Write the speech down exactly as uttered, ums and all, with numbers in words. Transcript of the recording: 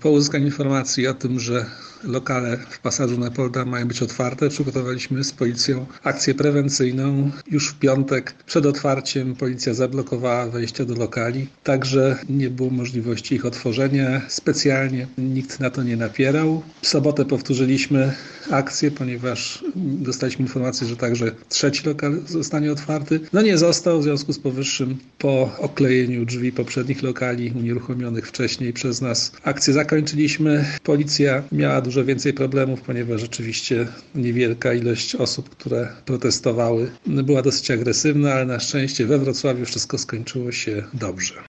Po uzyskaniu informacji o tym, że lokale w Pasażu Nepolda mają być otwarte, przygotowaliśmy z policją akcję prewencyjną. Już w piątek przed otwarciem policja zablokowała wejścia do lokali, także nie było możliwości ich otworzenia. Specjalnie nikt na to nie napierał. W sobotę powtórzyliśmy akcję, ponieważ dostaliśmy informację, że także trzeci lokal zostanie otwarty. No nie został, w związku z powyższym po oklejeniu drzwi poprzednich lokali unieruchomionych wcześniej przez nas akcję zakończyliśmy. Policja miała dużo więcej problemów, ponieważ rzeczywiście niewielka ilość osób, które protestowały, była dosyć agresywna, ale na szczęście we Wrocławiu wszystko skończyło się dobrze.